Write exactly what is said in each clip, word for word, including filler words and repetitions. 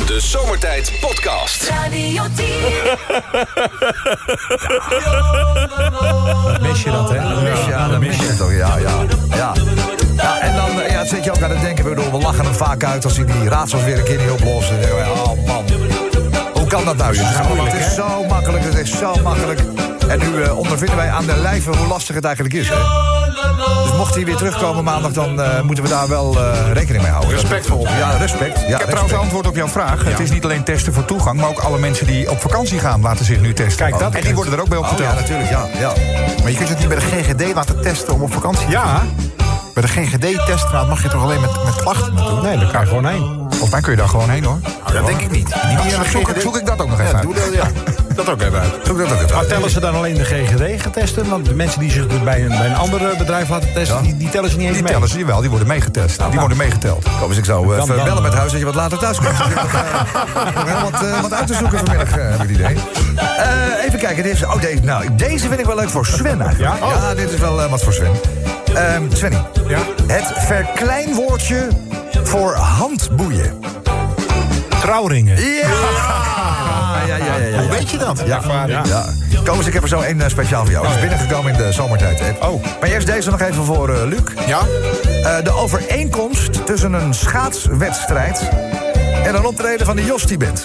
De Zomertijd Podcast. Radio tien. Mis je dat, hè? Dat mis je, ja, dat mis je toch, ja, ja. Ja, ja en dan ja, zit je ook aan het denken, we, bedoel, we lachen hem vaak uit als hij die raadsels weer een keer niet oplost. En dan denk je, oh man, hoe kan dat nou? Het is, moeilijk, het is zo makkelijk, het is zo makkelijk. En nu uh, ondervinden wij aan de lijve hoe lastig het eigenlijk is, hè? Dus mocht hij weer terugkomen maandag, dan uh, moeten we daar wel uh, rekening mee houden. Respectvol. Ja, respect. Ja, Ik heb trouwens antwoord op jouw vraag. Ja. Het is niet alleen testen voor toegang, maar ook alle mensen die op vakantie gaan laten zich nu testen. Kijk, dat en die worden er ook bij opgeteld. Oh, ja, natuurlijk, ja, ja. Maar je kunt het niet bij de G G D laten testen om op vakantie te Ja. gaan. Bij de G G D-testraad mag je toch alleen met, met klachten naartoe? Nee, daar kan je gewoon heen. Volgens mij kun je daar gewoon heen, hoor. Nou, dat denk ik niet. Niet Ja, aan de zoek, G G D. zoek ik dat ook nog even Ja, uit. doe dat, ja. Dat ook even uit. Zoek dat ook even Maar uit. tellen ze dan alleen de G G D-getesten? Want de mensen die zich bij een, bij een ander bedrijf laten testen, Ja. die, die tellen ze niet eens Die mee. tellen ze wel, die worden meegetest. Die worden meegeteld. Kom eens, ik zou uh, Dan- even dan- bellen met huis dat je wat later thuis komt. Ik heb nog, uh, nog heel wat, uh, wat uit te zoeken vanmiddag, uh, heb ik het idee. Uh, even kijken, deze, oh, deze, nou, deze vind ik wel leuk voor Sven eigenlijk. Ja? Oh. Ja, dit is wel uh, wat voor Sven. Um, Svenny, Ja? het verkleinwoordje voor handboeien. Trouwringen. Ja! Ja, ja, ja, ja, ja. Hoe weet je dat? Ja, ja. ja. Kom eens, ik heb er zo één uh, speciaal voor jou. Het is binnengekomen in de zomertijd. Hè. Oh. Maar eerst deze nog even voor uh, Luc. Ja? Uh, de overeenkomst tussen een schaatswedstrijd en een optreden van de Jostie-band.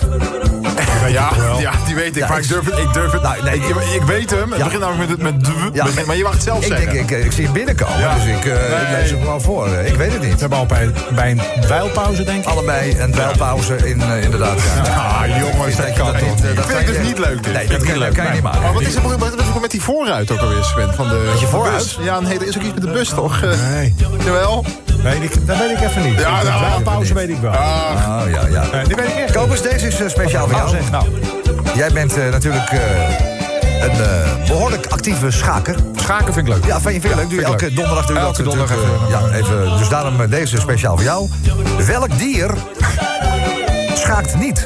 Ja, ja, die weet ik. Ja, maar ik- ik durf het. Ik, durf het. Nou, nee, ik, ik weet hem. Het Ja. begint namelijk met, het- met dw. Ja. Begint- Maar je mag het zelf Ik, zeggen. denk, ik, ik zie hem binnenkomen, Ja. dus ik, uh, ik Nee. lees hem gewoon voor. Uh, Ik weet het niet. We hebben al bij, bij een wijlpauze, denk ik. Allebei een bijlpauze in, uh, inderdaad. Ja. Ah, jongens, dat kan dat toch niet. niet. uh, Dat vind ik dus niet leuk, dit. Nee, Vind dat ik kan, niet dat kan je niet maken. Maar wat is er wat is er met die voorruit ook alweer, Sven? Van de, Met je van de voorruit? bus? Ja, nee, er is ook iets met de bus, toch? Eh, Nee, Jawel. weet ik, dat weet ik even niet. Ja, de nou, wijlpauze weet ik wel. Ah, Oh, ja, ja. Nee, die weet ik echt. Kopers, deze is uh, speciaal voor Oh, jou. zeg, nou. Jij bent uh, natuurlijk uh, een uh, behoorlijk actieve schaker. Schaken vind ik leuk. Ja, vind je vind je leuk? Doe je vind ik elke leuk. donderdag doe je Elke dat donderdag natuurlijk, even. uh, ja, even. Dus daarom uh, deze speciaal voor jou. Welk dier schaakt niet?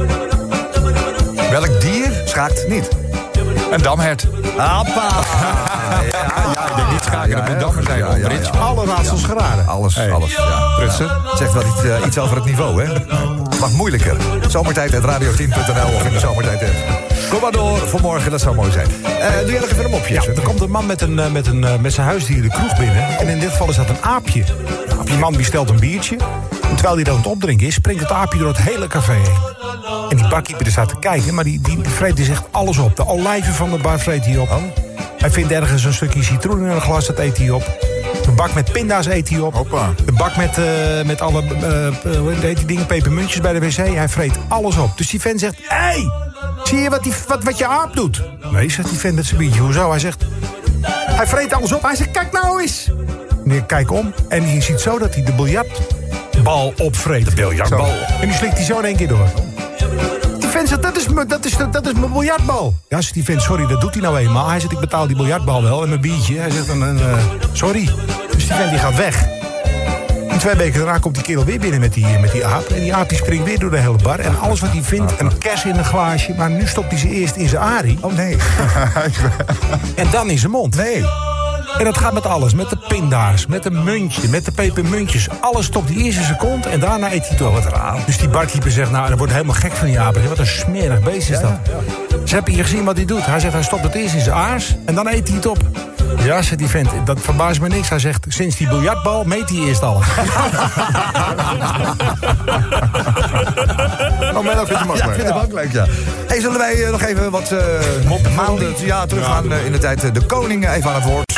Welk dier? Schaakt niet. Een damhert. Appa! Ja, ik denk niet schaken, dat moet dammen zijn, hoor, Brits. Alle raadsels geraden. Alles, Hey. alles. Ja. Prutsen. Zegt wel iets, uh, iets over het niveau, hè? Mag moeilijker. Zomertijd at radio tien punt n l of in de zomertijd app. Kom maar door voor morgen, dat zou mooi zijn. Uh, doe jij nog even een mopje? Ja, er komt een man met, een, eh, met, een, eh, met zijn huisdier de kroeg binnen. En in dit geval is dat een aapje. Die man bestelt een biertje. En terwijl hij dat aan het opdrinken is, springt het aapje door het hele café heen. En die barkeeper er staat te kijken, maar die, die vreet dus echt alles op. De olijven van de bar vreet hij op. Hij vindt ergens een stukje citroen in een glas, dat eet hij op. De bak met pinda's eet hij op. Hoppa. De bak met, uh, met alle uh, hoe heet die dingen, pepermuntjes bij de wc. Hij vreet alles op. Dus die vent zegt, hé, hey, zie je wat, die, wat, wat je aap doet? Nee, zegt die vent met zijn biertje. Hoezo? Hij zegt, hij vreet alles op. Hij zegt, kijk nou eens. En ik kijk om en je ziet zo dat hij de biljartbal opvreet. De biljartbal. En die slikt hij zo in één keer door. Die vent zegt, dat is, me- dat is, dat is mijn biljartbal. Ja, zegt die vent, sorry, dat doet hij nou eenmaal. Hij zegt, ik betaal die biljartbal wel en mijn biertje. Hij zegt, dan, uh, sorry. Dus die vent die gaat weg. En twee weken daarna komt die kerel weer binnen met die, met die aap. En die aap die springt weer door de hele bar. En alles wat hij vindt, een kers in een glaasje. Maar nu stopt hij ze eerst in zijn arie. Oh, nee. En dan in zijn mond. Nee. En dat gaat met alles. Met de pinda's, met de muntje, met de pepermuntjes. Alles stopt hij eerst in zijn kont en daarna eet hij toch wat raar. Dus die barkeeper zegt, nou, dat wordt helemaal gek van die aap. Wat een smerig beest is dat. Ze hebben hier gezien wat hij doet. Hij zegt, hij stopt het eerst in zijn aars en dan eet hij het op. Ja, zegt die vent, dat verbaast me niks. Hij zegt, sinds die biljartbal meet hij eerst alles. oh, maar dat vind je Ja, ik makkelijk. vind het ook leuk, ja. Hey, zullen wij uh, nog even wat uh, maanden ja, teruggaan uh, in de tijd? Uh, de koning uh, even aan het woord.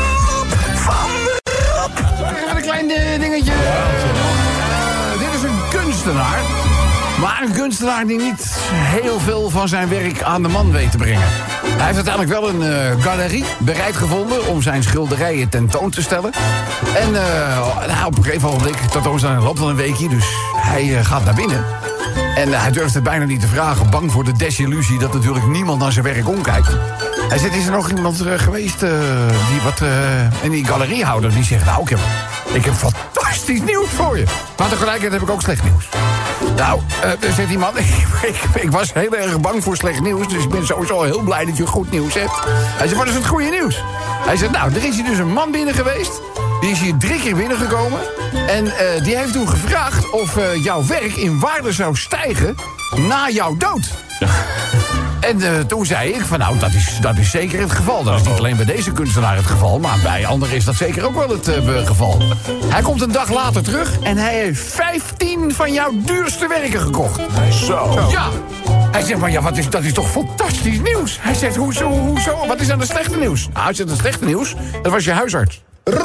Even een klein uh, dingetje. Uh, dit is een kunstenaar. Maar een kunstenaar die niet heel veel van zijn werk aan de man weet te brengen. Hij heeft uiteindelijk wel een uh, galerie bereid gevonden om zijn schilderijen tentoon te stellen. En uh, nou, op een gegeven moment, tentoonstelling loopt al een weekje, dus hij uh, gaat naar binnen. En uh, hij durft het bijna niet te vragen, bang voor de desillusie dat natuurlijk niemand naar zijn werk omkijkt. Hij zegt, is er nog iemand uh, geweest uh, die wat... Uh, en die galeriehouder die zegt, nou, ik heb, ik heb fantastisch nieuws voor je. Maar tegelijkertijd heb ik ook slecht nieuws. Nou, uh, zegt die man, ik, ik, ik was heel erg bang voor slecht nieuws, dus ik ben sowieso heel blij dat je goed nieuws hebt. Hij zegt, wat is het goede nieuws? Hij zegt, nou, er is hier dus een man binnen geweest. Die is hier drie keer binnengekomen. En uh, die heeft toen gevraagd of uh, jouw werk in waarde zou stijgen na jouw dood. En uh, toen zei ik van nou, dat is, dat is zeker het geval. Dat is niet alleen bij deze kunstenaar het geval, maar bij anderen is dat zeker ook wel het uh, geval. Hij komt een dag later terug en hij heeft vijftien van jouw duurste werken gekocht. Zo. Ja. Hij zegt maar ja, wat is, dat is toch fantastisch nieuws? Hij zegt hoezo, hoezo, wat is aan het slechte nieuws? Nou, hij zegt het slechte nieuws, dat was je huisarts.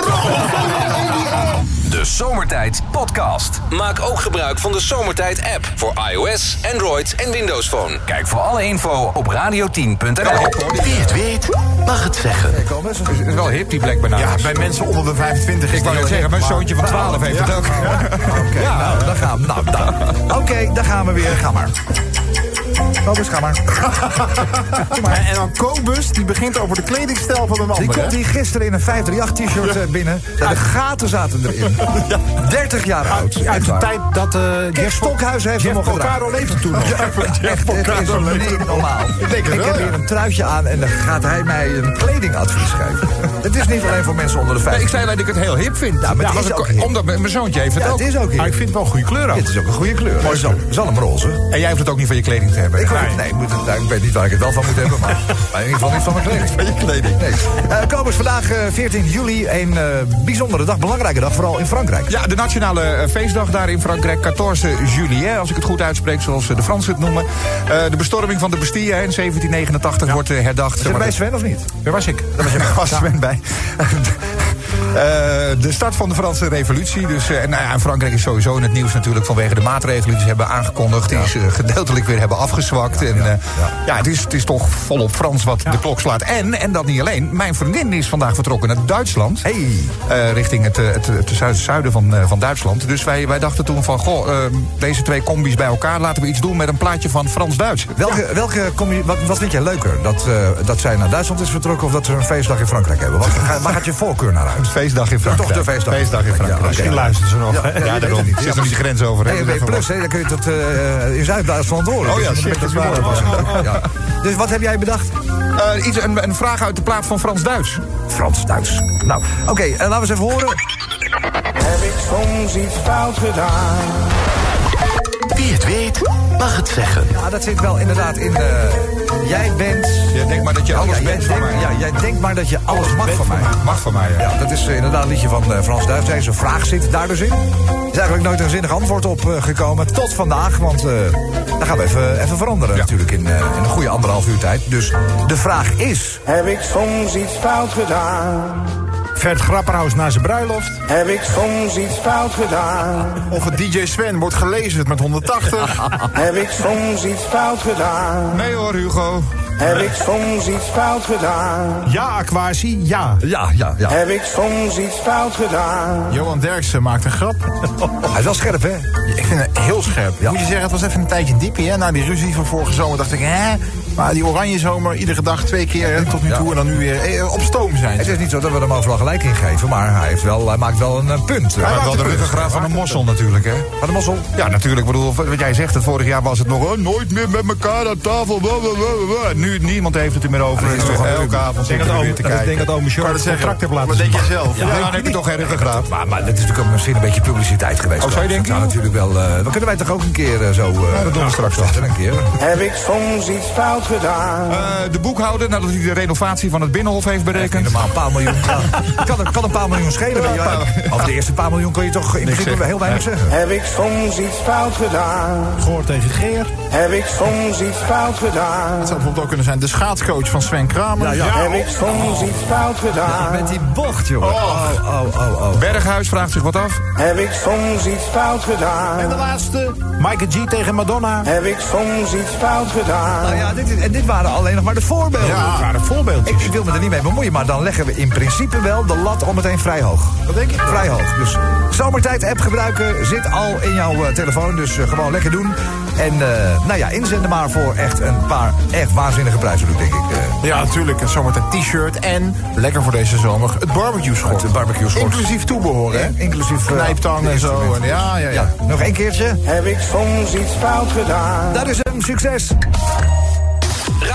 De Zomertijd Podcast. Maak ook gebruik van de Zomertijd app voor iOS, Android en Windows Phone. Kijk voor alle info op radio tien punt n l. Wie het weet, mag het zeggen. Het is wel hip, die Black Banana. Ja, bij mensen onder de vijfentwintig. Ik wou net zeggen, mijn zoontje van twaalf heeft het ook. Oké, nou, dan gaan we. Nou, nou. Oké, okay, dan gaan we weer. Ga maar. Kobus, ga maar. maar. En dan Kobus, die begint over de kledingstijl van een ander. Die komt hier gisteren in een vijf drie acht t-shirt ja. binnen. Ja. De gaten zaten erin. Ja. dertig jaar oud. Uit de tijd dat uh, Jeff Stokhuis heeft hem nog gedragen. Jeff leefde toen nog. Ja, echt, het is niet normaal. Ik, denk ik heb hier een truitje aan en dan gaat hij mij een kledingadvies geven. Het is niet alleen voor mensen onder de vijf. Nee, ik zei dat ik het heel hip vind. Ja, maar ja, het is ook, ook omdat mijn zoontje heeft het ja, ook. Het is ook maar ik vind het wel een goede kleur ook. Het is ook een goede kleur. Mooi zo. Zalmroze. En jij hoeft het ook niet van je kleding te hebben. Ik, nee. Nee, moet het, nou, ik weet niet waar ik het wel van moet hebben, maar, maar in ieder geval niet van mijn kleding. Van je kleding. Nee. Uh, Kobus, vandaag uh, veertien juli, een uh, bijzondere dag, belangrijke dag, vooral in Frankrijk. Ja, de nationale uh, feestdag daar in Frankrijk, veertien juli, hè, als ik het goed uitspreek, zoals uh, de Fransen het noemen. Uh, de bestorming van de Bastille hè, in zeventien negenentachtig ja. wordt uh, herdacht. Was je bij Sven of niet? Daar was ik. Daar was je was Sven bij. Uh, de start van de Franse revolutie. Dus, uh, en, nou ja, Frankrijk is sowieso in het nieuws natuurlijk vanwege de maatregelen die ze hebben aangekondigd. Die ja. ze uh, gedeeltelijk weer hebben afgezwakt. Ja, en, uh, ja. ja, het, is, het is toch volop Frans wat ja. de klok slaat. En, en dat niet alleen, mijn vriendin is vandaag vertrokken naar Duitsland. Hey. Uh, richting het, het, het, het zuiden van, uh, van Duitsland. Dus wij, wij dachten toen van, goh, uh, deze twee combis bij elkaar, laten we iets doen met een plaatje van Frans-Duits. Welke, ja. welke combi, wat, wat vind jij leuker? Dat, uh, dat zij naar Duitsland is vertrokken of dat ze een feestdag in Frankrijk hebben? Wat, waar gaat je voorkeur naar uit? Een feestdag in Frankrijk. Toch de feestdag. feestdag in Frankrijk. Ja, misschien luisteren ze nog. Ja, ja, ja daarom. Zit er niet de grens over. Hè? Nee, plus, hè, dan kun je dat uh, in Zuid-Duitsland horen. Oh ja, dus shit, dat is waar. Ja. Dus wat heb jij bedacht? Uh, iets, een, een vraag uit de plaat van Frans-Duits. Frans-Duits. Nou, oké, okay, uh, laten we eens even horen. Heb ik soms iets fout gedaan? Wie het weet, mag het zeggen. Ja, dat zit wel inderdaad in de... Jij bent... Jij denkt maar dat je alles ja, bent van denk, mij. Ja, jij denkt maar dat je alles mag van mij. Mag van mij, ja. ja dat is uh, inderdaad een liedje van uh, Frans Duits. Deze vraag zit daar dus in. Er is eigenlijk nooit een zinnig antwoord op uh, gekomen. Tot vandaag, want uh, dan gaan we even, even veranderen ja. natuurlijk in, uh, in een goede anderhalf uur tijd. Dus de vraag is... Heb ik soms iets fout gedaan? Vert Grapperhaus na zijn bruiloft. Heb ik soms iets fout gedaan? Of het D J Sven wordt geleverd met honderdtachtig. Heb ik soms iets fout gedaan? Nee hoor, Hugo. Heb ik soms iets fout gedaan? Ja, Aquasi, ja. Ja, ja, ja. Heb ik soms iets fout gedaan? Johan Derksen maakt een grap. Hij is wel scherp, hè? Ik vind het heel scherp. Ja. Moet je zeggen, het was even een tijdje diepie, hè? Na die ruzie van vorige zomer dacht ik, hè? Maar die oranje zomer, iedere dag twee keer hè, tot nu toe ja. en dan nu weer eh, op stoom zijn. Het is niet zo dat we hem overal gelijk in geven, maar hij, heeft wel, hij maakt wel een uh, punt. Hij, hij maakt wel de ruggengraat van een mossel natuurlijk, hè? Van de mossel? Ja, natuurlijk. Ik bedoel, wat jij zegt, het vorig jaar was het nog oh, nooit meer met elkaar aan tafel. Blablabla. Nu niemand heeft het er meer over. Ja, is toch elke avond zitten we weer te kijken. Ik denk dat ome Sjor het contract heeft laten Wat denk je zelf? Ja, ja, dan heb je toch geen ruggengraat. Maar, maar dat is natuurlijk ook misschien een beetje publiciteit geweest. Oh, zou je denken? Nou, natuurlijk wel. Uh, dan kunnen wij toch ook een keer uh, zo... Uh, ja, dat doen we straks wel. Een keer. Heb ik soms iets fout gedaan? Uh, de boekhouder, nadat hij de renovatie van het Binnenhof heeft berekend. Normaal een paar miljoen. Ja, kan, kan een paar miljoen schelen. Ja, ja. Of de eerste paar miljoen kun je toch in principe heel weinig zeggen. Heb ik soms iets fout gedaan? Goor tegen Geer. Heb ik soms iets fout gedaan? Het zou bijvoorbeeld ook kunnen zijn de schaatscoach van Sven Kramer. Ja, ja. Ja, heb ik soms oh. iets fout gedaan? Ja, met die bocht, jongen. Oh. Oh, oh, oh, oh. Berghuis vraagt zich wat af. Heb ik soms iets fout gedaan? En de laatste, Michael G tegen Madonna. Heb ik soms iets fout gedaan? Nou ja, dit, en dit waren alleen nog maar de voorbeelden. Ja, dit waren voorbeeldjes. Ik, ik wil me er niet mee bemoeien, maar dan leggen we in principe wel de lat al meteen vrij hoog. Wat denk je? Vrij hoog. Dus Zomertijd-app gebruiken zit al in jouw uh, telefoon, dus uh, gewoon lekker doen. En uh, nou ja, inzenden maar voor echt een paar echt waanzinnige prijzen, denk ik. Uh. Ja, natuurlijk. Een Zomertijd t-shirt en, lekker voor deze zomer, het barbecue schort. Het barbecue schort. Inclusief toebehoren, hè? Ja, inclusief uh, knijptang en zo. En ja, ja, ja, ja. Nog één keertje. Heb ik soms iets fout gedaan? Dat is een succes.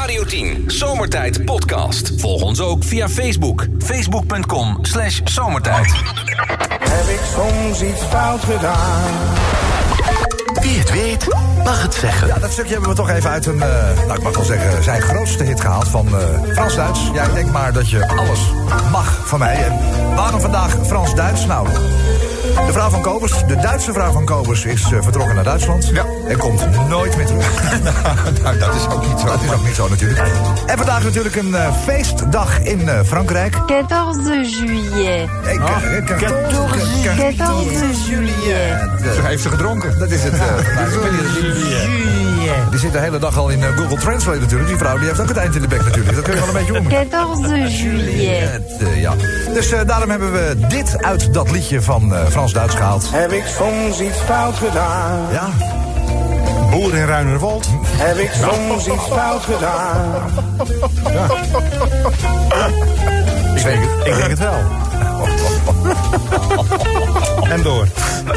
Radio tien, Zomertijd Podcast. Volg ons ook via Facebook. Facebook.com slash zomertijd. Heb ik soms iets fout gedaan? Wie het weet, mag het zeggen. Ja, dat stukje hebben we toch even uit een, uh, nou ik mag wel zeggen, zijn grootste hit gehaald van uh, Frans-Duits. Ja, ik denk maar dat je alles mag van mij. En waarom vandaag Frans-Duits? Nou, de vrouw van Kobus, de Duitse vrouw van Kobus, is uh, vertrokken naar Duitsland. Ja. En komt nooit meer terug. Nou, dat is ook niet zo. Dat is ook niet zo natuurlijk. En vandaag natuurlijk een uh, feestdag in uh, Frankrijk. quatorze juillet. Hey, quatorze, quatorze juillet. Ze heeft ze gedronken. Dat is het. Uh, nou, ik weet niet, die zit de hele dag al in uh, Google Translate natuurlijk. Die vrouw die heeft ook het eind in de bek natuurlijk. Dat kun je wel een beetje om. quatorze juillet. Uh, ja. Dus uh, daarom hebben we dit uit dat liedje van uh, Frans-Duits gehaald. Heb ik soms iets fout gedaan? Ja. Boer in Ruinerwold. Heb ik soms iets fout gedaan? Ja. Ik denk het, ik denk het wel. En door.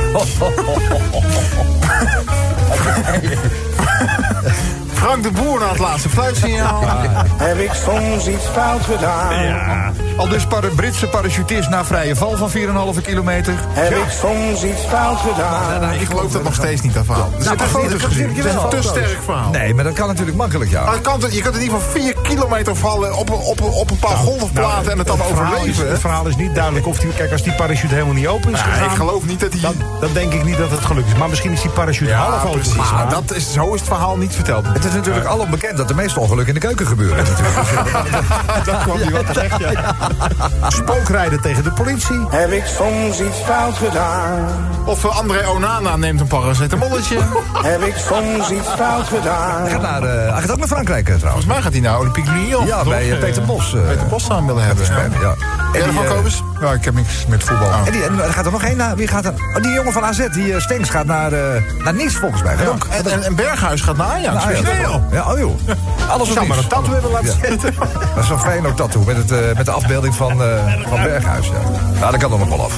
Frank de Boer na het laatste fluitsignaal. Heb ik soms iets fout gedaan? Ja. Al dus para Britse parachutist na vrije val van vier komma vijf kilometer. Heb ik soms iets fout gedaan? Nee, nee, ik geloof dat nog steeds niet, dat verhaal. Er zitten foto's gezien. Het is een te sterk verhaal. Nee, maar dat kan natuurlijk makkelijk, ja. Maar het kan, je kunt in ieder geval vier kilometer vallen op, een- op, een- op een paar golfplaten Nou, en het dan verhaal is- overleven. Het verhaal is niet duidelijk of die... Kijk, als die parachute helemaal niet open is Ja, gegaan... ik geloof niet dat hij... Dan, dan denk ik niet dat het gelukt is. Maar misschien is die parachute half open precies. gegaan. Maar dat is, zo is het verhaal niet verteld. Het is natuurlijk alom bekend dat de meeste ongelukken in de keuken gebeuren. Natuurlijk. Dat kwam niet wat terecht, ja. Spookrijden tegen de politie. Heb ik soms iets fout gedaan? Of uh, André Onana neemt een paracetamolletje. Heb ik soms iets fout Hij gedaan? gaat, naar, uh, hij gaat ook naar Frankrijk uh, trouwens. Volgens mij gaat hij naar Olympique Lyon. Ja, toch? bij uh, Peter Bos. Uh, Peter Bos samen willen hebben. spelen, ja. En En van die, uh, Kobus? Nou, ik heb niks met voetbal. En, die, en er gaat er nog één naar. Wie gaat er? Oh, die jongen van A Z, die uh, Stenks, gaat naar, uh, naar Nice volgens mij. Gaat Ja. ook- En, en, en Berghuis gaat naar Ajax. naar Ajax. Nee, joh. Ja, oh joh. Alles Ik op zou maar Nice. een tattoo hebben laten Ja. zetten. Dat is zo'n Feyenoord tattoo met, het, uh, met de afbeelding van, uh, van Berghuis. Ja. Nou, dat kan dan nog wel af.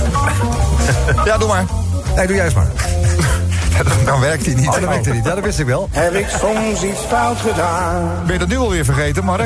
Ja, doe maar. Nee, doe jij eens maar. Dan werkt hij niet. Oh, dat werkt het niet. Ja, dat wist ik wel. Heb ik soms iets fout gedaan? Ben je dat nu alweer vergeten, Mark?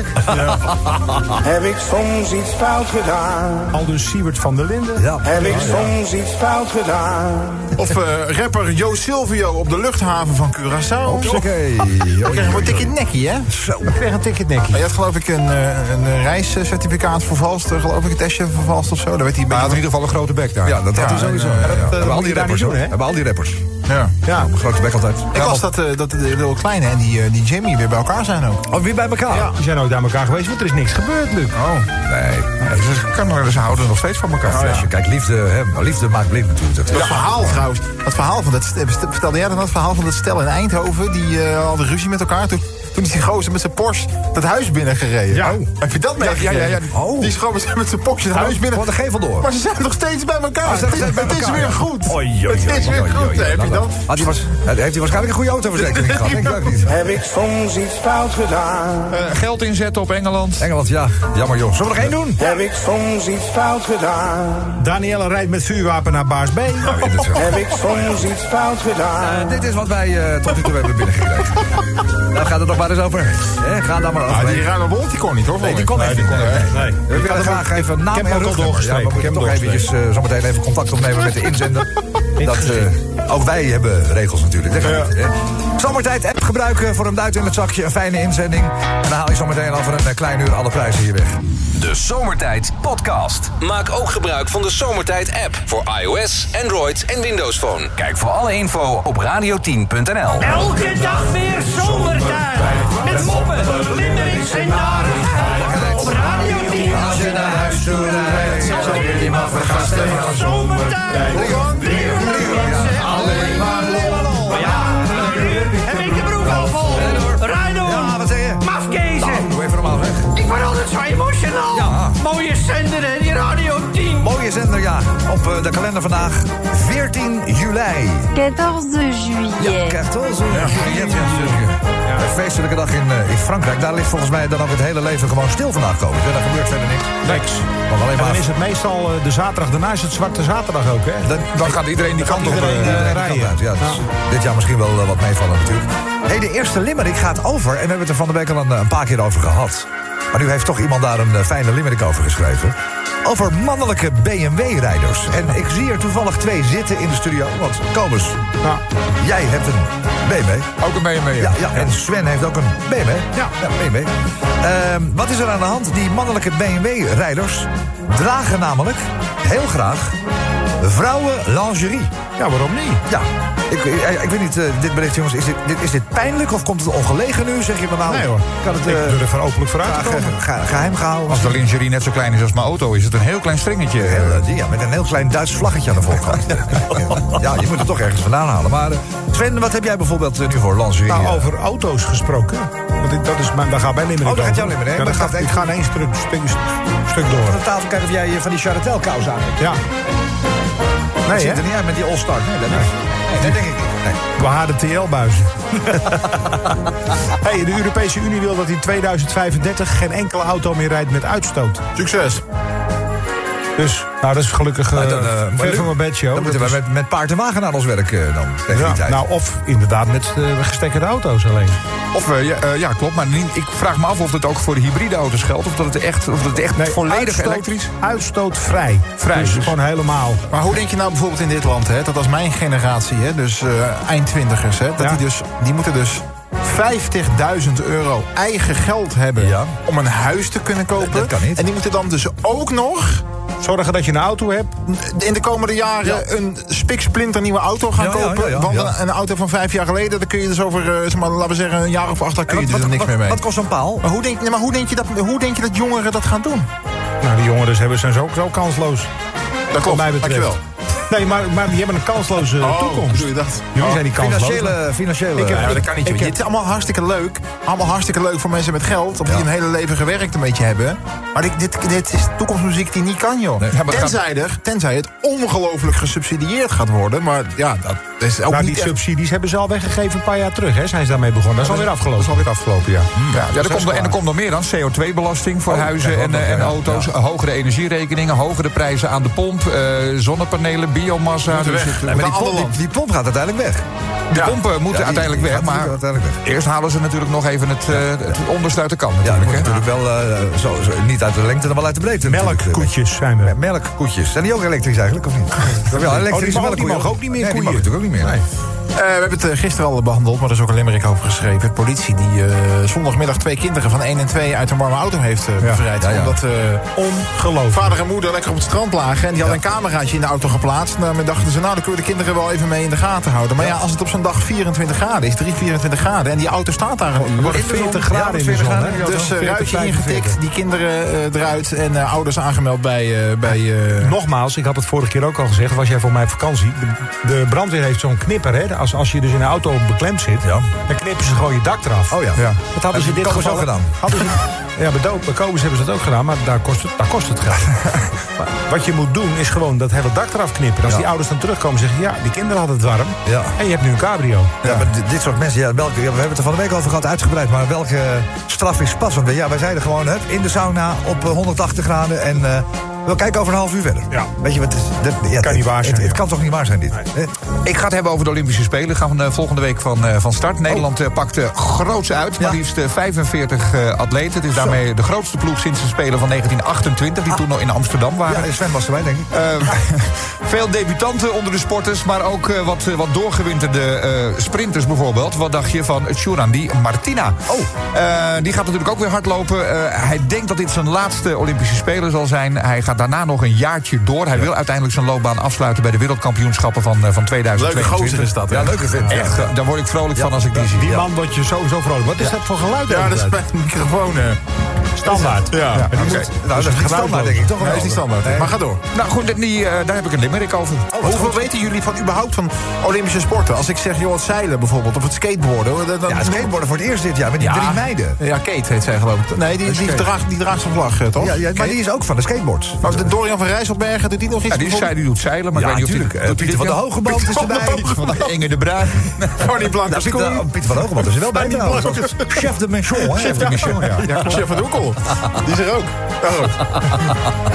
Heb ik soms iets fout gedaan? Aldus Siewert van der Linden. Ja. Heb ik soms iets fout gedaan? Of uh, rapper Jo Silvio op de luchthaven van Curaçao. Hoppakee. Ik kreeg een ticket nekkie, hè? Zo. Ik kreeg een ticketnekkie. Je had geloof ik een, uh, een reiscertificaat vervalst, uh, geloof ik, een testje vervalst of zo. Daar werd hij een Hij had in beetje... ieder geval een grote bek daar. Ja, dat had hij sowieso. ja, ja, ja. Ja, hebben al moet die je daar rappers, niet doen, hoor. hè? Hebben al die rappers. Ja. Ja. Een grote bek altijd. Ik las dat, uh, dat de Lil Kleine en die, uh, die Jimmy weer bij elkaar zijn ook. Oh, weer bij elkaar? Ja. Die zijn ook naar elkaar geweest, want er is niks gebeurd, Luc. Oh. Nee. Nee, ze, kan, er- ze houden nog steeds van elkaar. Oh, ja. Kijk, liefde, hè, liefde maakt blind natuurlijk. Dat Dat verhaal trouwens, dat verhaal van dat stel, vertelde jij dan dat verhaal van dat stel in Eindhoven, die uh, hadden ruzie met elkaar. Toen, toen is die gozer met zijn Porsche dat huis binnengereden. Ja. Oh. Heb je dat meegekregen? ja, ja, ja. Oh. Die is gewoon met, met zijn Porsche het huis binnen. Wat een geen vandoor. Maar ze zijn nog steeds bij elkaar. Oh, ze zijn het nog is, steeds bij het is elkaar, weer ja. goed. Oei, oei, oei, het is weer oei, goed. oei, oei. Heb je dat? Had hij was, heeft hij waarschijnlijk een goede autoverzekering gehad? Ik weet niet. Heb ik soms iets fout gedaan? Eh, geld inzetten op Engeland. Engeland, ja. Jammer joh. Zullen we nog één doen? Heb ik soms iets fout gedaan? Danielle rijdt met vuurwapen naar Baars B. Nou, in het wel. Heb ik soms iets fout gedaan? Uh, dit is wat wij uh, tot nu toe hebben binnengekregen. Nou, gaat het nog maar eens over. Hè? Ga daar maar over. Ah, die ruime Bolt die kon niet hoor. Nee, die vond kon ik. echt niet. Nee. Nee. We willen graag even naam heb en hem al rugnummer. Ja, doorgestreept. we Ik heb moeten hem toch eventjes uh, zometeen even contact opnemen met de inzender. Dat, uh, ook wij hebben regels natuurlijk. Dat gaat niet, hè? Zomertijd app gebruiken voor een duit in het zakje. Een fijne inzending. En dan haal je zometeen over een uh, klein uur alle prijzen hier weg. De Zomertijd Podcast. Maak ook gebruik van de Zomertijd app voor iOS, Android en Windows Phone. Kijk voor alle info op radio tien punt n l. Elke dag weer zomertijd. Met moppen, limmerings en narigheid. Op Radio tien. Als je naar huis toe rijdt. Zal weer die man vergasten van zomertijd. Drie uur mensen, alleen maar lol. Maar ja, drie uur heb ik de broek al vol. Rijd door. Ja, wat zeg je? Mafkezen. Nou, doe even normaal weg. Ik word altijd zo emotional. Ja. Mooie zender hè, die Radio tien. Mooie zender, ja. Op uh, de kalender vandaag veertien juli. quatorze juillet. quatorze juillet. Ja, een feestelijke dag in, uh, in Frankrijk. Daar ligt volgens mij dan ook het hele leven gewoon stil vandaag komen. Ja, daar gebeurt verder niks. Niks. Want alleen En maar... dan is het meestal uh, de zaterdag, daarna is het Zwarte Zaterdag ook, hè? Dan, Dan gaat iedereen die Dan kant gaat op. iedereen, eh, uh, die kant rijden. uit. Ja, dus dit jaar misschien wel uh, wat meevallen natuurlijk. Hey, Hey, de eerste limerick gaat over, en we hebben het er van de week al een, een paar keer over gehad. Maar nu heeft toch iemand daar een uh, fijne limerick over geschreven. Over mannelijke B M W-rijders. En ik zie er toevallig twee zitten in de studio. Want, Kobus, Nou, jij hebt een B M W. Ook een B M W. Ja, ja, en Sven heeft ook een B M W. Ja. ja B M W. Ehm, wat is er aan de hand? Die mannelijke B M W-rijders dragen namelijk heel graag vrouwen lingerie. ja, waarom niet? Ja, ik, ik, ik weet niet, uh, dit bericht jongens, is dit, dit, is dit pijnlijk of komt het ongelegen nu? Zeg je maar nou, Nee hoor. kan het Ik uh, durf er openlijk vooruit te ge- komen. ge- geheim gehouden? Als de lingerie net zo klein is als mijn auto, is het een heel klein stringetje. Heel, ja, met een heel klein Duits vlaggetje aan de voorkant. Ja, je moet het toch ergens vandaan halen. Maar uh, Sven, wat heb jij bijvoorbeeld uh, nu voor lingerie? Nou, uh, over auto's gesproken. Want dit- dat is mijn, daar gaat mijn limerick Oh, daar over. gaat jouw limerick, Ja, maar dan gaat gaat, ik even- ga in één stuk, stuk, stuk Op door. de tafel kijken of jij uh, van die Charatel kous aan hebt. Ja. Dat Nee, ziet hè? er niet uit met die All-Star. Nee, dat, niet. nee, dat denk ik niet. Nee. Behaarde T L-buizen. Hey, de Europese Unie wil dat in tweeduizend vijfendertig geen enkele auto meer rijdt met uitstoot. Succes. Dus, nou, dat is gelukkig uh, Maar dan, uh, maar ver nu- van mijn bedshow. Dan moeten Dat we is- met, met paard en wagen aan ons werk uh, dan, tegen ja, die tijd. nou, of inderdaad met uh, gestekkerde auto's alleen. Of, uh, ja, uh, ja, klopt. Maar niet, ik vraag me af of het ook voor de hybride auto's geldt. Of dat het echt, of dat het echt Nee, volledig uitstoot- elektrisch. Uitstootvrij. Vrij, Dus dus. gewoon helemaal. Maar hoe denk je nou bijvoorbeeld in dit land, hè, dat als mijn generatie, hè, dus uh, eindtwintigers, hè, dat Ja. die, dus, die moeten dus vijftigduizend euro eigen geld hebben Ja. om een huis te kunnen kopen. Dat kan niet. En die moeten dan dus ook nog Zorgen dat je een auto hebt. in de komende jaren Ja. een spiksplinter nieuwe auto gaan Ja, ja, kopen. ja, ja, Want ja. Een, een auto van vijf jaar geleden, daar kun je dus over, uh, zeg maar, laten we zeggen, een jaar of acht, daar kun En je wat, dus er wat, niks wat, meer mee. wat kost zo'n paal? Maar hoe denk, nee, maar hoe denk je dat, hoe denk je dat jongeren dat gaan doen? Nou, die jongeren hebben zijn zo, zo kansloos. Dat klopt, mij betreft. dankjewel. Nee, maar, maar die hebben een kansloze toekomst. bedoel je dat? Jullie zijn die kansloos. Financiële, financiële. Ik heb- Ja, dat kan niet. Ik joh. heb- Het is allemaal hartstikke leuk. Allemaal hartstikke leuk voor mensen met geld. Of Ja. die een hele leven gewerkt een beetje hebben. Maar dit, dit, dit is toekomstmuziek die niet kan, joh. Nee, ja, maar tenzij, er, tenzij het ongelooflijk gesubsidieerd gaat worden. Maar ja, dat is ook Nou, niet die echt... subsidies hebben ze al weggegeven een paar jaar terug. Hè? Zijn ze daarmee begonnen? Dat is alweer afgelopen. Dat is alweer afgelopen, ja. ja, ja er komt, klaar. en er komt nog meer dan. C O twee belasting voor Oh, huizen kijk, en, ook nog, eh, en ja. auto's. Hogere energierekeningen, hogere prijzen aan de pomp. eh, zonnepanelen, biomassa. Moeten Dus weg. het, Nee, maar die Naar pomp, alle die, die pomp gaat uiteindelijk weg. de pompen moeten Ja, die- uiteindelijk die weg. gaat Maar natuurlijk uiteindelijk weg. eerst halen ze natuurlijk nog even het, eh, het onderste uit de kan. Ja, dat Natuurlijk, moet hè. natuurlijk wel uh, zo, zo, niet uit de lengte, dan wel uit de breedte. natuurlijk. Melkkoetjes zijn we. Melkkoetjes. Zijn die ook elektrisch eigenlijk, of niet? Wel, elektrische Oh, die mogen- die melkkoeien. mogen ook niet meer Nee, die koeien. mogen natuurlijk ook niet meer. Nee. Uh, we hebben het uh, gisteren al behandeld, maar er is ook een limerick over geschreven. De politie die uh, zondagmiddag twee kinderen van één en twee uit een warme auto heeft uh, bevrijd. ja, ja. Omdat uh, Ongelooflijk. vader en moeder lekker op het strand lagen. En die hadden een cameraatje in de auto geplaatst. En daarmee dachten ze, nou, dan kunnen we de kinderen wel even mee in de gaten houden. Maar ja, als het op zo'n dag vierentwintig graden is, drie, vierentwintig graden... en die auto staat daar een uur. wordt veertig graden in de zon, hè? Dus uh, veertig, ruitje vijfenveertig. ingetikt, die kinderen uh, eruit en uh, ouders aangemeld bij... Uh, bij uh, Nogmaals, ik had het vorige keer ook al gezegd, was jij voor mij op vakantie. De, de brandweer heeft zo'n knipper, hè? Als, als je dus in een auto beklemd zit, Ja. dan knippen ze gewoon je dak eraf. Oh ja. Ja. Dat hadden ze in dit Kobus geval ook gedaan. Hadden ze, ja, bij, Do- bij Kobus hebben ze dat ook gedaan, maar daar kost het, daar kost het geld. Maar wat je moet doen, is gewoon dat hele dak eraf knippen. Als Ja. die ouders dan terugkomen en zeggen, ja, die kinderen hadden het warm. Ja. En je hebt nu een cabrio. Ja, maar dit- dit soort mensen, ja, welke, ja, we hebben het er van de week over gehad, uitgebreid. Maar welke straf is passend? Ja, wij zeiden gewoon, hup, in de sauna op eh, honderdtachtig graden en uh, we kijken over een half uur verder. Ja. Weet je wat? Het, is- dat, ja, Kan niet waar zijn, Het, het ja. kan toch niet waar zijn, dit? Eh, Ik ga het hebben over de Olympische Spelen. Gaan uh, volgende week van, uh, van start. Nederland uh, pakt uh, groots uit. Maar Ja. liefst uh, vijfenveertig uh, atleten. Het is daarmee de grootste ploeg sinds de Spelen van negentien achtentwintig. Die toen nog in Amsterdam waren. Ja, Sven was erbij, denk ik. Uh, veel debutanten onder de sporters, maar ook uh, wat, uh, wat doorgewinterde uh, sprinters bijvoorbeeld. Wat dacht je van Tjurandi Martina? Oh. Uh, die gaat natuurlijk ook weer hardlopen. Uh, hij denkt dat dit zijn laatste Olympische Spelen zal zijn. Hij gaat daarna nog een jaartje door. Hij wil uiteindelijk zijn loopbaan afsluiten bij de wereldkampioenschappen van, uh, van tweeduizend tweeëntwintig. Leuke gozer is dat, hè? Ja, leuke vent. Echt, uh, daar word ik vrolijk van als ik die zie. Die Ja. man word je sowieso vrolijk. Wat is dat voor geluid? Ja, dat is altijd? bij een microfoon. Uh, standaard. ja. En die Oké. moet- Nou, dat is dus niet standaard, denk ik. Toch Nee, wel? is niet standaard. Nee. Maar ga door. Nou goed, die, uh, daar heb ik een limerick over. Hoeveel weten jullie van überhaupt van Olympische sporten? Als ik zeg, joh, het zeilen bijvoorbeeld, of het skateboarden. Dan, dan- Ja, skateboarden voor het eerst dit jaar, met die Ja. drie meiden. Ja, Kate heet zij geloof ik. Nee, die, die, Skate. draagt, die draagt zijn vlag, eh, toch? Ja, ja, maar die is ook van de skateboards. Maar de Dorian van Rijsselbergen, doet die nog iets? Ja, die, zei, die doet zeilen, maar Ja, ik weet niet of natuurlijk. die... Eh, Pieter van de Hogeband is erbij. Van de Inge de Bruin. Gewoon die blanke Nou, Pieter, schoen. oh, Pieter van Hogeband is er wel bij die trouwens. blankers. Chef de Mission, hè? Chef de Mission, ja. Ja, Chef van Hoekel. Die is er ook. Daar ook. Ik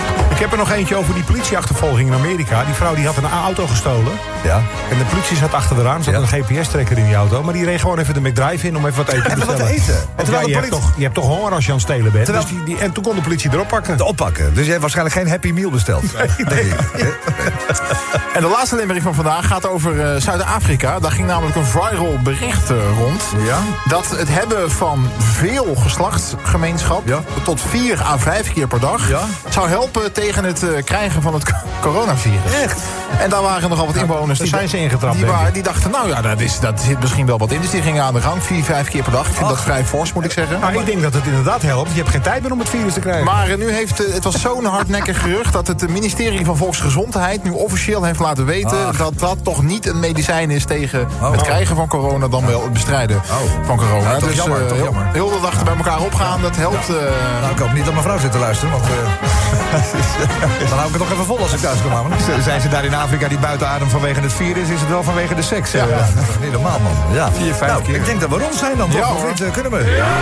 heb er nog eentje over die politieachtervolging in Amerika. Die vrouw die had een auto gestolen. Ja. En de politie zat achter de raam. Er zat Ja. een G P S-trekker in die auto. Maar die reed gewoon even de McDrive in om even wat eten te Even wat bestellen. eten. En Want terwijl ja, de je, hebt politie- toch, je hebt toch honger als je aan het stelen bent. Terwijl- Dus die, die, en toen kon de politie erop pakken. Te oppakken. Dus je hebt waarschijnlijk geen Happy Meal besteld. Nee. En de laatste limerick van vandaag gaat over uh, Zuid-Afrika. Daar ging namelijk een viral bericht uh, rond. Ja? Dat het hebben van veel geslachtsgemeenschap... Ja. tot vier à vijf keer per dag... Ja. zou helpen tegen het uh, krijgen van het co- coronavirus. Echt? En daar waren nogal wat inwoners... daar die, zijn ze ingetrapt, die, denk waren, ik. die dachten, nou ja, dat, is, dat zit misschien wel wat in. Dus die gingen aan de gang, vier, vijf keer per dag. Ik vind dat vrij fors, moet ik zeggen. Nou, ik denk dat het inderdaad helpt. Je hebt geen tijd meer om het virus te krijgen. Maar uh, nu heeft uh, het was zo'n hardnekkig gerucht... dat het ministerie van Volksgezondheid nu officieel heeft laten weten... Ach. dat dat toch niet een medicijn is tegen Oh. het krijgen van corona... dan wel het bestrijden Oh. van corona. Ja, toch dus jammer, uh, toch heel, jammer. heel de dag bij elkaar opgaan, dat helpt... Uh, Nou, ik hoop niet dat mijn vrouw zit te luisteren, want... Uh, dan hou ik het nog even vol als ik thuis kom, namelijk. Z- Zijn ze daar in Afrika die buiten adem vanwege het virus? Is het wel vanwege de seks? Ja, eh? ja, dat is niet normaal, man. Ja. Vier, vijf nou, keer. Ik denk dat we rond zijn dan, toch? Ja, Of hoor. niet? Uh, kunnen we? Ja.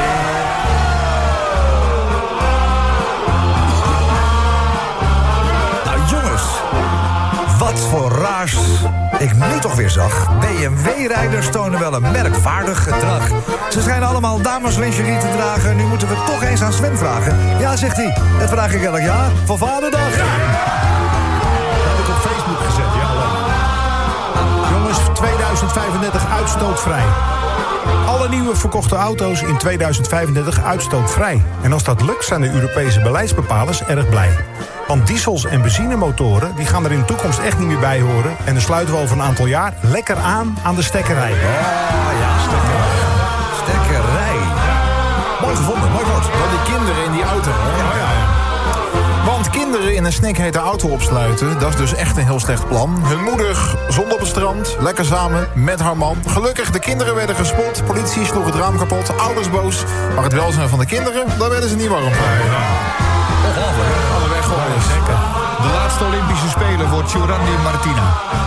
Nou, jongens. Wat voor raars ik nu toch weer zag. B M W-rijders tonen wel een merkwaardig gedrag. Ze schijnen allemaal dameslingerie te dragen. Nu moeten we toch eens aan Sven vragen. Ja, zegt hij. Dat vraag ik elk jaar. Voor Vaderdag. Dat heb ik op Facebook gezet, ja. leuk. Jongens, tweeduizend vijfendertig uitstootvrij. Alle nieuwe verkochte auto's in tweeduizend vijfendertig uitstootvrij. En als dat lukt zijn de Europese beleidsbepalers erg blij. Want diesels en benzinemotoren die gaan er in de toekomst echt niet meer bij horen. En dan sluiten we over een aantal jaar lekker aan aan de stekkerij. Ah, ja, stekkerij. Stekkerij. Mooi gevonden, mooi woord. wel die kinderen in die auto. Hè? Oh, ja, ja. Want kinderen in een snikhete auto opsluiten, dat is dus echt een heel slecht plan. Hun moeder zond op het strand, lekker samen met haar man. Gelukkig, de kinderen werden gespot, politie sloeg het raam kapot, ouders boos. Maar het welzijn van de kinderen, daar werden ze niet warm van. Alle weg De laatste Olympische Spelen voor Tjurandi Martina.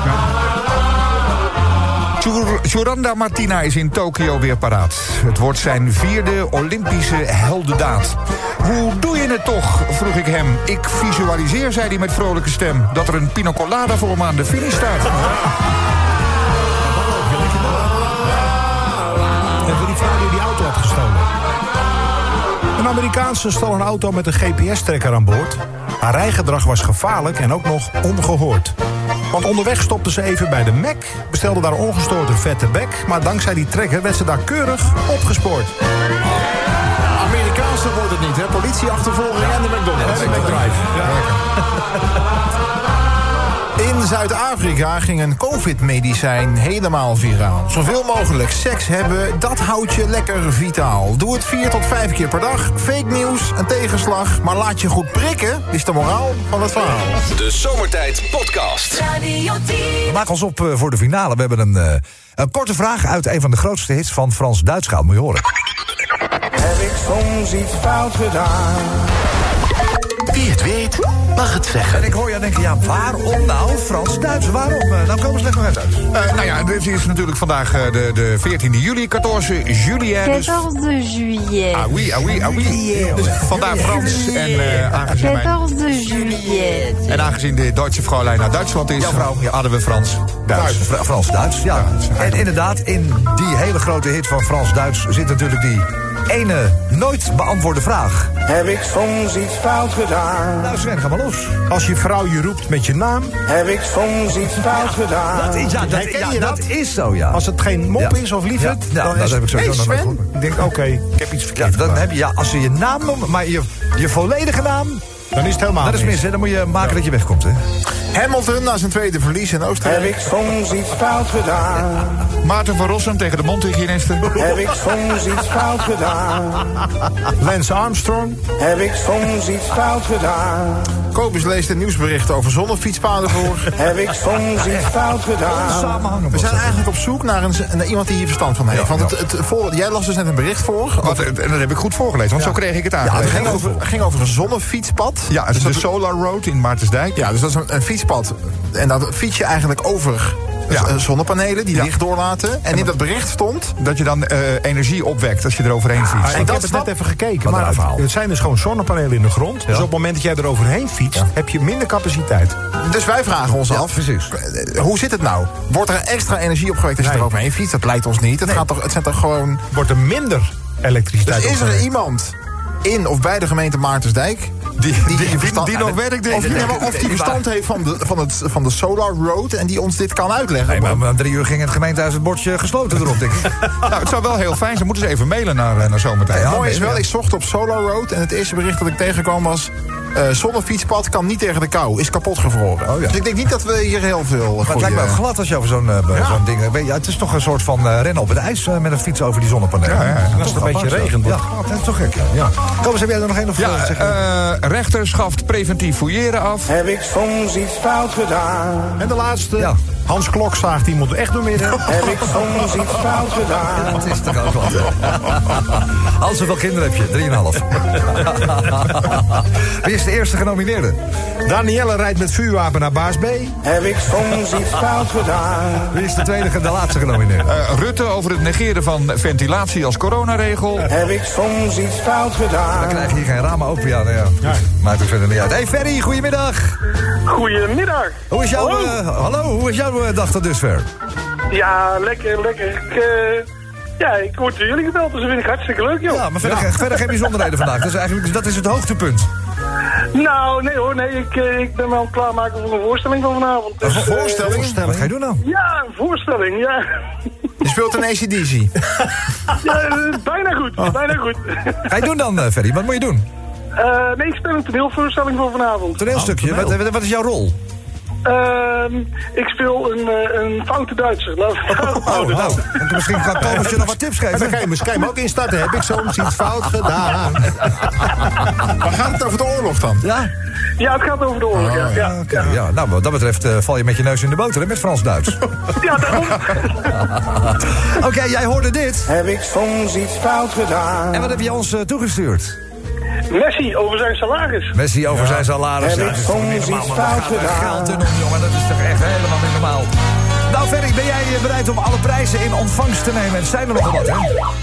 Tjur- Tjuranda Martina is in Tokio weer paraat. Het wordt zijn vierde Olympische heldendaad. Hoe doe je het toch, vroeg ik hem. Ik visualiseer, zei hij met vrolijke stem, dat er een pina colada voor me aan de finish staat. En voor die vrouw die die auto had gestolen. Een Amerikaanse stal een auto met een G P S-trekker aan boord. Haar rijgedrag was gevaarlijk en ook nog ongehoord. Want onderweg stopte ze even bij de Mac, bestelde daar ongestoord een vette bek, maar dankzij die trekker werd ze daar keurig opgespoord. Amerikaanse wordt het niet, hè? Politieachtervolging en de McDonald's. En de McDrive. In Zuid-Afrika ging een covid-medicijn helemaal viraal. Zoveel mogelijk seks hebben, dat houdt je lekker vitaal. Doe het vier tot vijf keer per dag. Fake nieuws, een tegenslag. Maar laat je goed prikken, is de moraal van het verhaal. De Zomertijd Podcast. Radio tien. We maken ons op uh, voor de finale. We hebben een, uh, een korte vraag uit een van de grootste hits van Frans Duitsgaal. Moet je horen. Heb ik soms iets fout gedaan? Wie het weet, mag het zeggen. En ik hoor jou denken, ja, waarom nou Frans-Duits? Waarom? Uh, nou, komen ze nog even uit. Uh, nou ja, dit is natuurlijk vandaag uh, de, de veertiende juli, veertien juillet. Dus, quatorze juillet. ah oui, ah oui, ah oui. Dus vandaar Frans. En, uh, aangezien mijn, quatorze juillet. en aangezien de Duitse vrouwlijn naar Duitsland is, Jouw vrouw, ja. hadden we Frans-Duits. Fra- Frans-Duits, ja. En inderdaad, in die hele grote hit van Frans-Duits zit natuurlijk die ene nooit beantwoorde vraag. Heb ik soms iets fout gedaan? Nou Sven, ga maar los. Als je vrouw je roept met je naam, Heb ik soms iets fout gedaan? Dat is, ja, dat, Herken ja, je dat dat? is zo, ja. als het geen mop Ja. is of liefheid, Ja, ja, dan dat is heb ik sowieso hey, nog nooit Sven. gehoord. Ik denk, oké, ik heb iets Ja, verkeerd dan gedaan. heb je, ja, als ze je naam noemen, maar je, je volledige naam, Dan is het helemaal dat is mis, hè. Dan moet je maken dat je wegkomt, hè. Hamilton na zijn tweede verlies in Heb Oostenrijk. ik soms iets fout gedaan? Maarten van Rossum tegen de mondhygiëniste. Heb ik soms iets fout gedaan? Lance Armstrong. Heb ik soms iets fout gedaan? Kobus leest een nieuwsbericht over zonnefietspaden voor. Heb ik soms iets fout gedaan? Samenhangen We was zijn dat. eigenlijk op zoek naar, een, naar iemand die hier verstand van heeft. Ja, Want ja. het, het, voor, jij las dus net een bericht voor. Wat, en dat heb ik goed voorgelezen, want zo kreeg ik het Ja, het aangegeven. ging over, het ging over een zonnefietspad. Ja, het is Dus de dat- Solar Road in Maartensdijk. Ja, dus dat is een, een fietspad. En dat fiets je eigenlijk over Ja. z- zonnepanelen die Ja. licht doorlaten. En in dat bericht stond... Dat je dan uh, energie opwekt als je er overheen fietst. Ah, ik dat heb het snap- net even gekeken, Wat maar een het, verhaal. het zijn dus gewoon zonnepanelen in de grond. Dus op het moment dat jij er overheen fietst, heb je minder capaciteit. Dus wij vragen ons af, precies. eh, hoe zit het nou? Wordt er extra energie opgewekt als je Nee. er overheen fietst? Dat lijkt ons niet. Het, gaat toch, het zijn toch gewoon... Wordt er minder elektriciteit Dus is er opgewekt. iemand in of bij de gemeente Maartensdijk... Die, die, die, verstand- die nog werkt, denk Of, ik. nee, maar of die verstand heeft van de, van, het, van de Solar Road... en die ons dit kan uitleggen. Nee, maar om drie uur ging het gemeentehuis het bordje gesloten erop, denk ik. Nou, het zou wel heel fijn zijn. Moeten ze even mailen naar, uh, naar zometeen. Het Ja, mooie is nee, wel, ja. ik zocht op Solar Road... en het eerste bericht dat ik tegenkwam was... Uh, zonnefietspad kan niet tegen de kou, is kapot gevroren. Oh, ja. Dus ik denk niet dat we hier heel veel... Maar het lijkt me ook glad als je over zo'n uh, Ja. zo'n ding... Weet je, het is toch een soort van uh, rennen op het ijs uh, met een fiets over die zonnepanelen. Ja, ja, ja. Dat Als het een beetje regent, Ja, wordt het glad. dat is toch gek, ja. ja. Kom eens, heb jij er nog één of Ja, uh, zeg je- uh, rechter schaft preventief fouilleren af. Heb ik soms iets fout gedaan? En de laatste, Ja. Hans Klok zaagt iemand echt door midden. Heb ik soms iets fout gedaan? Het is toch ook wat. Hans, hoeveel kinderen heb je? Drieënhalf. Wie is de eerste genomineerde? Danielle rijdt met vuurwapen naar baas B. Heb ik soms iets fout gedaan? Wie is de tweede en de laatste genomineerde? Uh, Rutte over het negeren van ventilatie als coronaregel. Heb ik soms iets fout Dan gedaan? krijg je hier geen ramen open. Ja, nou ja. Goed. Maakt ook verder niet uit. Hey Ferry, goedemiddag. Goedemiddag. Hoe is jouw, Hallo. uh, hallo, hoe is jouw uh, dag tot dusver? Ja, lekker, lekker. Ik, uh, ja, ik word door jullie gebeld, dus dat vind ik hartstikke leuk, joh. Ja, maar verder, verder geen bijzonderheden vandaag. Dat is eigenlijk dat is het hoogtepunt. Nou, nee hoor, nee, ik, uh, ik ben wel aan het klaarmaken voor een voorstelling van vanavond. Dus, Een voorstelling? Wat ga je doen nou? ja, een voorstelling, ja. Je speelt een A C D C. ja uh, bijna goed, bijna goed. Ga je doen dan, uh, Ferry? Wat moet je doen? Uh, nee, ik speel een toneelvoorstelling voor vanavond. Toneelstukje. Oh, wat, wat, wat is jouw rol? Uh, ik speel een, uh, een foute Duitser. Laat Oh, nou, dan misschien kan Thomas je nog wat tips En dan geven. kan je misschien ook instarten. Heb ik soms iets fout gedaan? Maar gaat het over de oorlog dan? Ja? Ja, het gaat over de oorlog, ja. Ja, Oké, ja. Nou, wat dat betreft uh, val je met je neus in de boter, hè, met Frans-Duits. ja daarom. Oké, okay, jij hoorde dit. Heb ik soms iets fout gedaan? En wat heb je ons uh, toegestuurd? Messi over zijn salaris. Messi over zijn salaris. Heb Ja, ik dat is toch soms niet normaal, iets man. Waar fout gaat er gedaan? geld in om, jongen? Dat is toch echt helemaal niet normaal. Nou, Ferry, ben jij uh, bereid om alle prijzen in ontvangst te nemen? En zijn er nog wat, hè?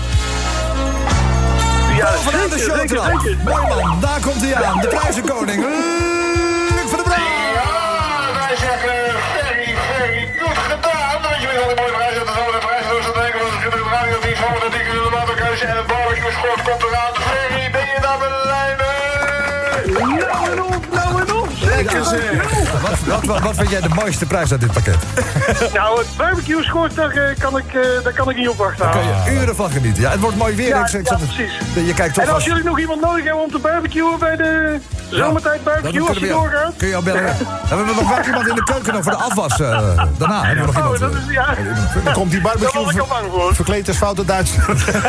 Ja, Vanuit de zeker, zeker, showtrap. zeker. Mooi man, daar komt hij aan. De prijzenkoning. Luc van der Braak. Ja, wij zeggen Ferry, Ferry, goed gedaan. Want je weet al een mooie prijs. Dat is al de prijs. Dat is het enkel. Dat is de radio. Die is gewoon de dikke de waterkeuze. En het barbecue schort komt eraan. Ferry, ben je daar blij mee? Nou en op, nou en op. Lekker zeg. Wat, wat, wat, wat vind jij de mooiste prijs uit dit pakket? Nou, het barbecue schort, daar, eh, kan ik, eh, daar kan ik niet op wachten. Kan je uren van genieten. Ja, het wordt mooi weer. Ja, ik, zeg- ik ja, zat het- precies. Je kijkt toch En als als... jullie nog iemand nodig hebben om te barbecuen bij de zomertijd barbecue, als je doorgaat. Kun je al bellen? Dan hebben we nog wel iemand in de keuken nog voor de afwas. uh, daarna hebben we nog Oh, iemand. dat is, ja. Dan komt die Daar barbecue was ik al bang voor. verkleed als foute Duitser.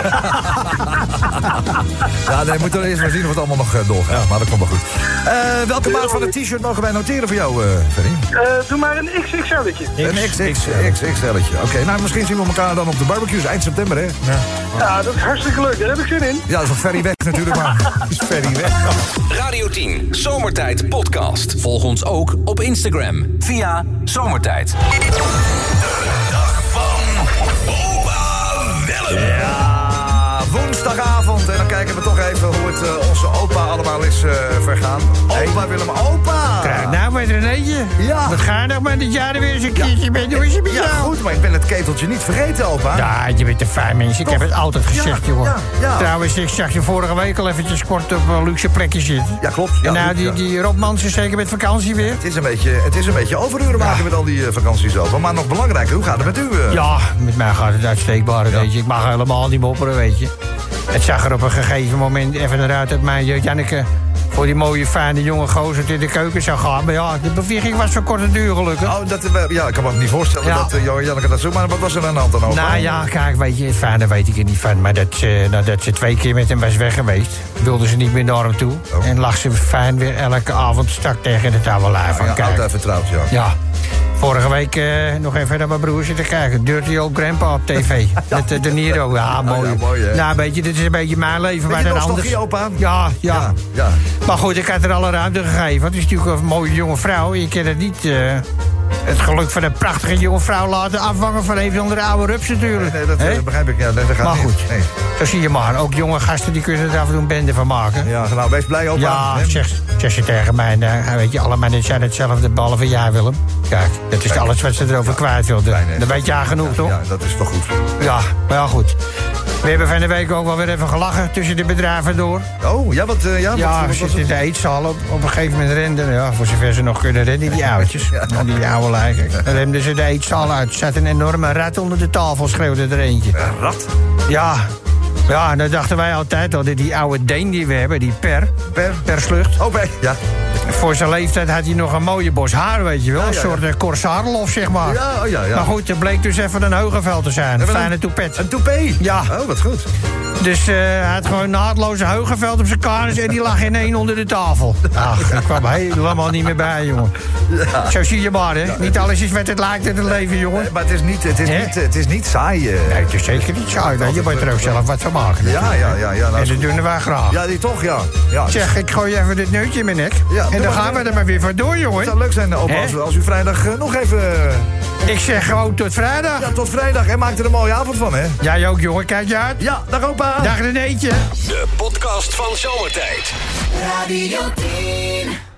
Ja, nee, we moeten eerst maar zien of het allemaal nog uh, doorgaat. Maar dat komt wel goed. Uh, welke maat van het t-shirt mogen wij noteren voor jou, uh, Ferry? Uh, doe maar een X X L'tje. Een X X L'tje. Oké, okay, nou misschien zien we elkaar dan op de barbecues eind september, hè? Ja, Ja, dat is hartstikke leuk. Daar heb ik zin in. ja dat is nog Ferry weg natuurlijk, maar is Ferry weg. Radio tien, Zomertijd Podcast. Volg ons ook op Instagram via Zomertijd. De dag van Opa Willem. Ja, woensdagavond. En dan kijken we toch even hoe het uh, onze opa allemaal is uh, vergaan. Opa Willem, opa! Kijk, nou met Renéetje. Ja. Wat ga je nog maar dit jaar weer eens een keertje mee? Hoe is het met Ja, jou? goed, maar ik ben het keteltje niet vergeten, opa. Ja, je bent een fijn mens. Ik Toch? heb het altijd gezegd, Ja, jongen. ja, ja. Trouwens, ik zag je vorige week al eventjes kort op een luxe plekje zitten. Ja, klopt. Ja, en nou, goed, die, ja. die Rob Mans is zeker met vakantie weer. Het is een beetje, het is een beetje overuren maken met al die uh, vakanties over. Maar nog belangrijker, hoe gaat het met u? Uh? Ja, met mij gaat het uitstekbaar, weet je. Ik mag helemaal niet mopperen, weet je. Het zag er op een gegeven moment even eruit dat mijn uh, Janneke voor die mooie, fijne jonge gozer in de keuken zou gaan. Maar ja, de bevlieging was van korte duur, gelukkig. Oh, dat, uh, ja, ik kan me ook niet voorstellen Ja. dat uh, Jo- Janneke dat zo. Maar wat was er aan de hand dan over? Nou ja, kijk, weet je, het fijne weet ik er niet van. Maar dat ze, nadat ze twee keer met hem was weg geweest, wilde ze niet meer naar hem toe. Oh. En lag ze fijn weer elke avond strak tegen het oude lijf van Ja, kijk. altijd vertrouwd, ja. Ja. Vorige week uh, nog even naar mijn broer zitten kijken. Dirty Old Grandpa op tv. Met uh, De Niro. Ja, mooi. ja, mooi, hè? Nou, weet je, dit is een beetje mijn leven. Maar Beetje dan anders. nostalgie, opa? Ja, ja, Ja, ja. Maar goed, ik had er alle ruimte gegeven. Want het is natuurlijk een mooie jonge vrouw. Je kan het niet... Uh, het geluk van een prachtige jonge vrouw laten afvangen van een of andere oude rups natuurlijk. Nee, dat eh, begrijp ik. Ja, dat gaat maar niet. goed, Nee. zo zie je maar. Ook jonge gasten die kunnen er af en toe een bende van maken. Ja, nou, wees blij ook. Ja, zeg, zeg je tegen mij, nou, weet je, alle mannen zijn hetzelfde, behalve jij, Willem. Kijk, dat is Kijk. alles wat ze erover kwijt wilden. Dan weet je genoeg, ja, toch? Ja, dat is wel goed. Ja, maar ja, goed. We hebben van de week ook wel weer even gelachen tussen de bedrijven door. Oh, ja, wat, uh, ja, Ja, wat, we wat was zitten in het? de eetzaal. Op, op een gegeven moment renden, ja, voor zover ze nog kunnen rennen, die oudjes. Ja. Die oude lijken. Dan remden ze de eetzaal uit. Er zat een enorme rat onder de tafel, schreeuwde er eentje. Een rat? Ja, ja, en dan dachten wij altijd al, die oude Deen die we hebben, die Per, Per? Per Slucht. Oh, per, ja. Voor zijn leeftijd had hij nog een mooie bos haar, weet je wel. Ja, Een ja, soort uh, Korsaarlof, zeg maar. Ja, oh, ja, ja. Maar goed, het bleek dus even een Heugenveld te zijn. Een Even fijne een- toepet. Een toupee? Ja. Oh, wat goed. Dus uh, hij had gewoon een naadloze Heugenveld op zijn kanus en die lag in één onder de tafel. Ach, ik kwam helemaal niet meer bij, jongen. Ja. Zo zie je maar, hè. Niet alles is wat het lijkt in het leven, jongen. Nee, maar het is niet, het is Hè? niet, het is niet saai. eh. Nee, het is zeker niet saai. hè. Je moet er ook zelf wat van maken. Ja, natuurlijk, ja, hè. ja, ja, nou, En is dat goed. doen wij graag. Ja, die toch, ja. ja dus- Zeg, ik gooi even dit neutje in mijn nek. Ja, doe en dan maar, gaan we doe. er maar weer van door, jongen. Het zou leuk zijn, opa, Hè? als, als u vrijdag eh, nog even... eh, Ik zeg gewoon tot vrijdag. ja, tot vrijdag. En maak er een mooie avond van, hè? Jij ook, jongen. Kijk je uit. Ja, dag opa. Dag Renéetje. De podcast van Zomertijd. Radio tien.